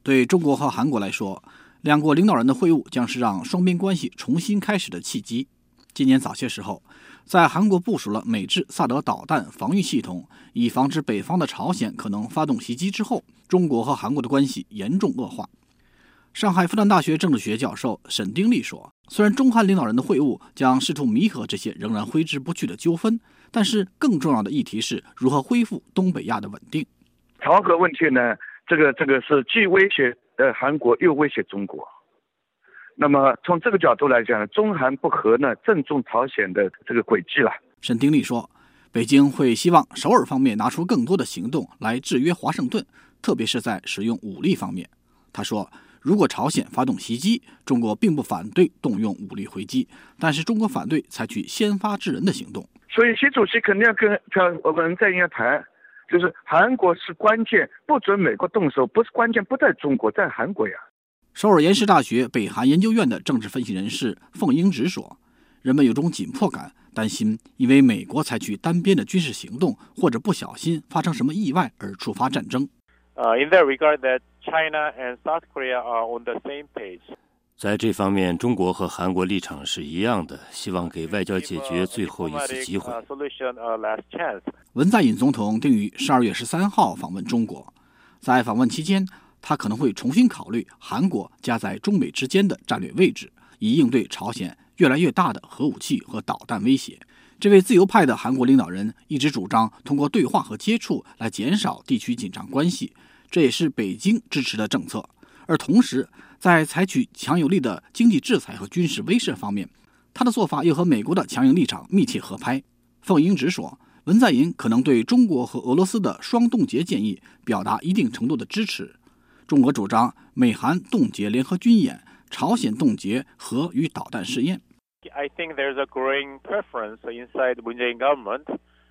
对中国和韩国来说，两国领导人的会晤将是让双边关系重新开始的契机。今年早些时候，在韩国部署了美制萨德导弹防御系统，以防止北方的朝鲜可能发动袭击之后，中国和韩国的关系严重恶化。上海复旦大学政治学教授沈丁利说，虽然中韩领导人的会晤将试图弥合这些仍然挥之不去的纠纷，但是更重要的议题是如何恢复东北亚的稳定。 朝核问题呢，这个是既威胁韩国又威胁中国。那么从这个角度来讲，中韩不和呢，正中朝鲜的这个轨迹了。 沈丁利说，北京会希望首尔方面拿出更多的行动来制约华盛顿，特别是在使用武力方面。他说，如果朝鲜发动袭击，中国并不反对动用武力回击，但是中国反对采取先发制人的行动。 所以习主席肯定要跟文在寅要谈，就是韩国是关键，不准美国动手，不是关键不在中国，在韩国呀。 首尔延世大学北韩研究院的政治分析人士凤英直说，人们有种紧迫感，担心因为美国采取单边的军事行动，或者不小心发生什么意外而触发战争。 In that regard, that China and South Korea are on the same page. 在这方面，中国和韩国立场是一样的，希望给外交解决最后一次机会。 文在寅总统定于12月13号访问中国，在访问期间，他可能会重新考虑韩国夹在中美之间的战略位置，以应对朝鲜越来越大的核武器和导弹威胁。这位自由派的韩国领导人一直主张通过对话和接触来减少地区紧张关系，这也是北京支持的政策。而同时，在采取强有力的经济制裁和军事威慑方面，他的做法又和美国的强硬立场密切合拍。凤英直说，文在寅可能对中国和俄罗斯的双冻结建议表达一定程度的支持。中国主张美韩冻结联合军演，朝鲜冻结核与导弹试验。 I think there's a growing preference inside the Moon Jae-in government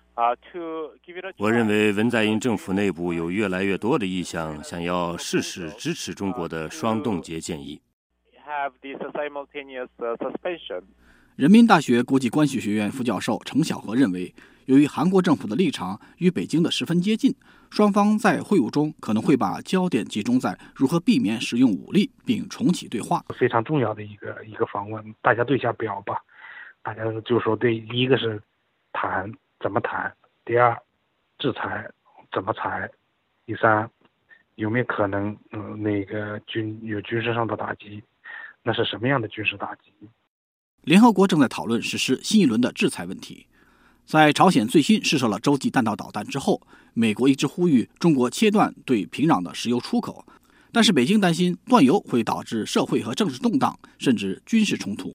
to give it a try. 我认为文在寅政府内部有越来越多的意向，想要试试支持中国的双冻结建议。 Have this simultaneous suspension. 人民大学国际关系学院副教授程晓和认为，由于韩国政府的立场与北京的十分接近，双方在会晤中可能会把焦点集中在如何避免使用武力并重启对话。 非常重要的一个访问，大家对下表吧。大家就说，对，一个是谈怎么谈，第二制裁怎么裁，第三有没有可能有军事上的打击，那是什么样的军事打击？ 联合国正在讨论实施新一轮的制裁问题。在朝鲜最新试射了洲际弹道导弹之后，美国一直呼吁中国切断对平壤的石油出口，但是北京担心断油会导致社会和政治动荡，甚至军事冲突。